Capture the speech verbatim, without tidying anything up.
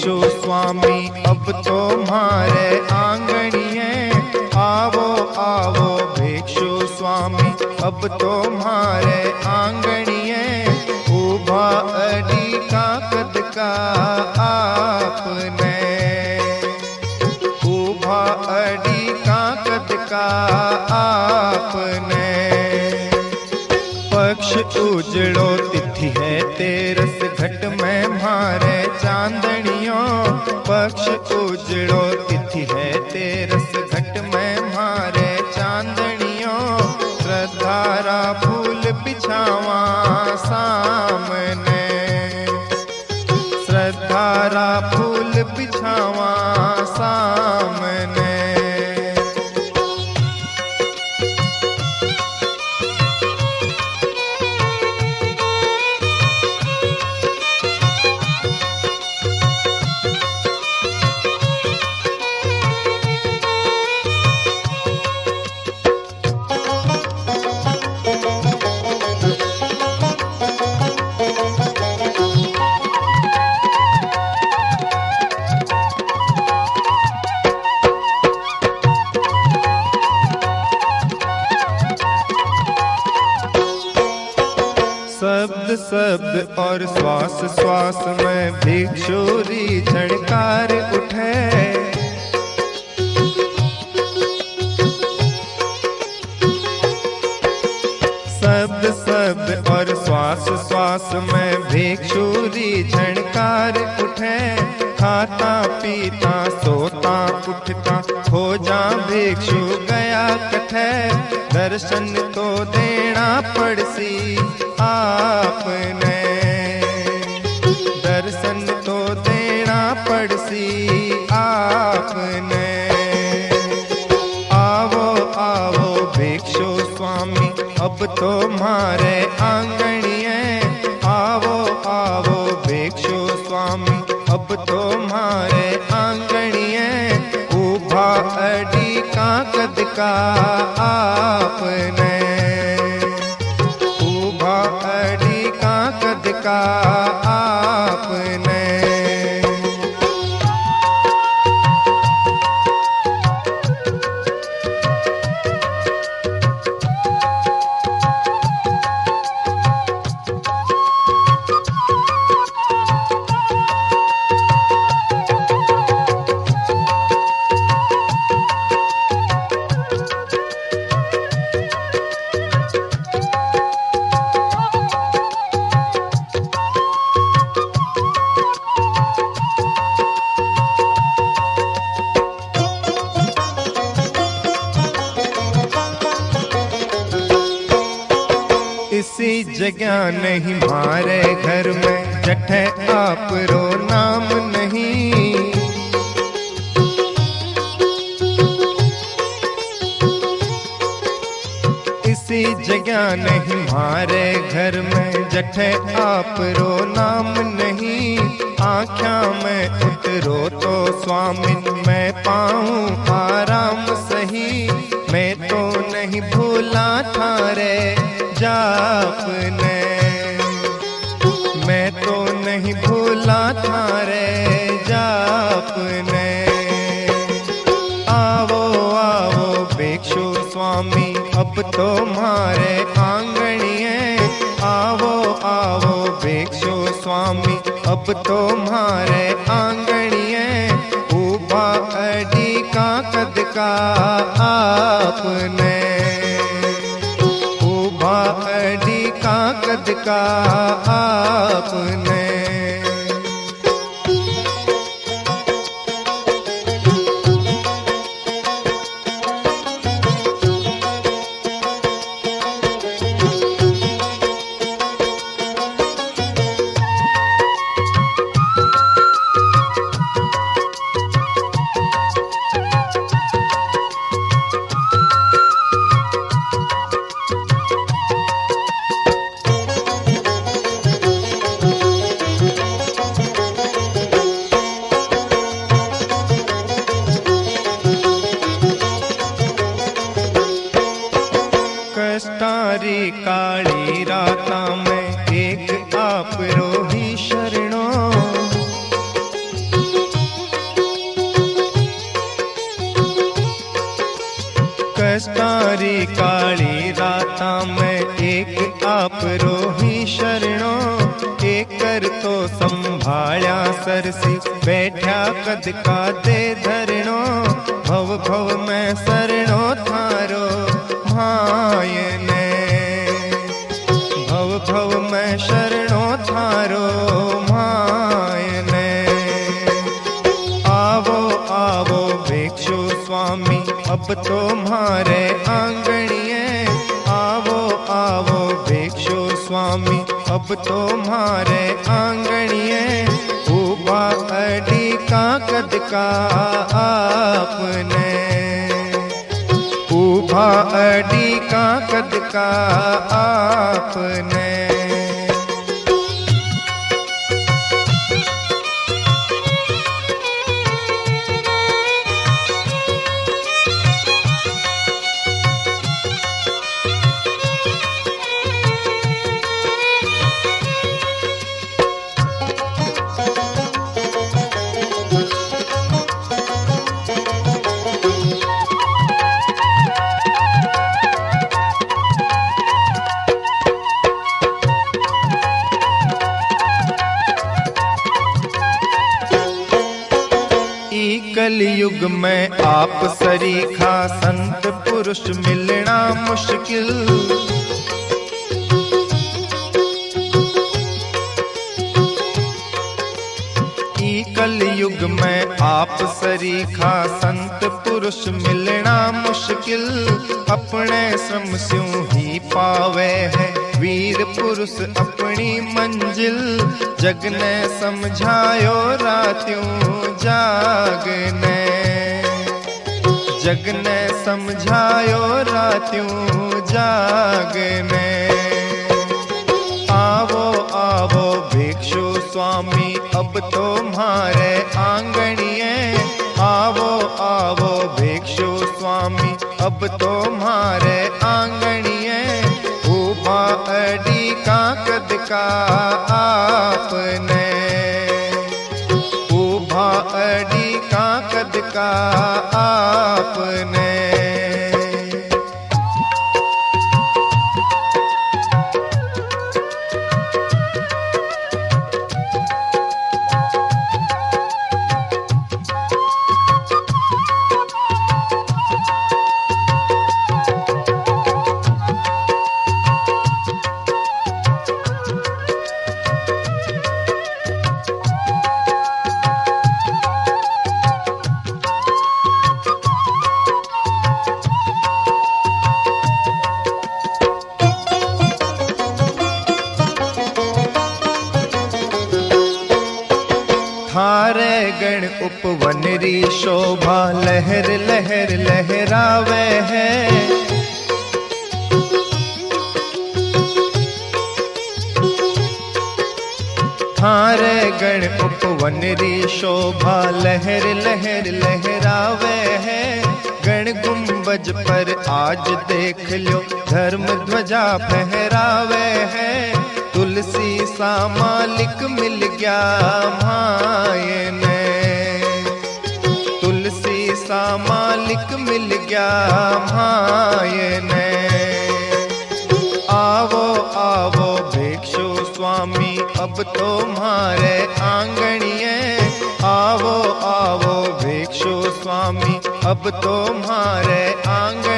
भिक्षु स्वामी अब तुम्हारे आंगणिए, आवो आवो भिक्षु स्वामी अब तुम्हारे आंगणिए, उभा अड़ी का कद का आपने, उभा अड़ी का कद का आपने। पक्ष उजड़ो तिथि है तेरस घट में मारे चांदनियों, पक्ष उजड़ो तिथि है तेरस घट में मारे चांदनियों, श्रद्धारा फूल बिछावा सामने, श्रद्धारा फूल बिछावा सामने। शब्द शब्द और श्वास श्वास में भिक्षुरी झणकार उठे, शब्द शब्द और श्वास श्वास में भिक्षुरी झणकार उठे, खाता पीता सोता उठता हो जा भिक्षु गया कठे, दर्शन तो देना पड़सी आपने, दर्शन तो देना पड़सी आपने। आवो आवो भिक्षु स्वामी अब तुम्हारे आंगणिए, आवो आवो भिक्षु स्वामी अब तुम्हारे आंगणिए, उभा अड़ी का कद का आपने, उभा अड़ी का कद का आपने। इसी जगह नहीं मारे घर में जठे आप रो नाम नहीं, इसी जगह नहीं मारे घर में जठे आप रो नाम नहीं, आँखा में उतरो तो स्वामी मैं पाऊं आराम सही, मैं तो नहीं भूला थारे जापने, मैं तो नहीं भूला थारे जापने। आवो आवो भिक्षु स्वामी अब तुम्हारे आंगणिए, आवो आवो भिक्षु स्वामी अब तुम्हारे आंगणिए, उभा अड़ी का कद का आपने, उभा अड़ी का कद का आपने। कष्टारी काली राता में एक आप रोही शरणों, एक कर तो संभाळ्या सरसी बैठा कद का दे धरणो। भव भव में शरणो थारो भायने, भव भव में शरणो थारो भायने। आवो आवो भिक्षु स्वामी अब तो मारे आंगणिए, आवो आवो भिक्षु स्वामी अब तो मारे आंगणिए। ऊबा अडी का कद का आपने, ऊबा अडी का कद का आपने। कलयुग में आप सरीखा संत पुरुष मिलना मुश्किल। ई कलयुग में आप सरीखा संत पुरुष मिलना मुश्किल। अपने श्रम स्यों ही पावे है वीर पुरुष अपनी मंजिल। जग ने समझायो रात्यों जागने, जग ने समझायो रात्यों जागने। आवो आवो भिक्षु स्वामी अब तो मारे आंगणिए, आवो आवो भिक्षु स्वामी अब तो मारे आंगणिए। ऊबा अडी का कद का आपने, ऊबा अडी का कद का आपने। थारे गण उपवनरी शोभा लहर लहर लहरावे है। थारे गण उपवनरी शोभा लहर लहर लहरावे है। गण गुंबज पर आज देख लो धर्म ध्वजा फहरावे है। तुलसी सा मालिक मिल गया मायने, तुलसी सा मालिक मिल गया मायने। आवो आवो भिक्षु स्वामी अब तो मारे आंगणिए, आवो आवो भिक्षु स्वामी अब तो मारे आंगणिए।